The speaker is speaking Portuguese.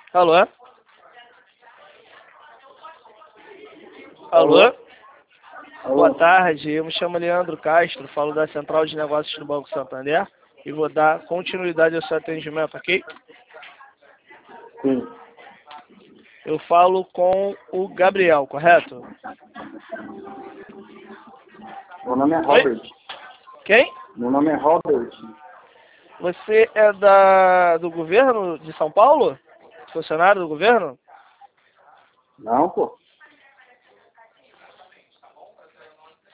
Alô? Alô? Alô? Boa tarde, eu me chamo Leandro Castro, falo da Central de Negócios do Banco Santander e vou dar continuidade ao seu atendimento, ok? Sim. Eu falo com o Gabriel, correto? Meu nome é Oi? Robert. Quem? Meu nome é Robert. Você é do governo de São Paulo? Funcionário do governo? Não, pô.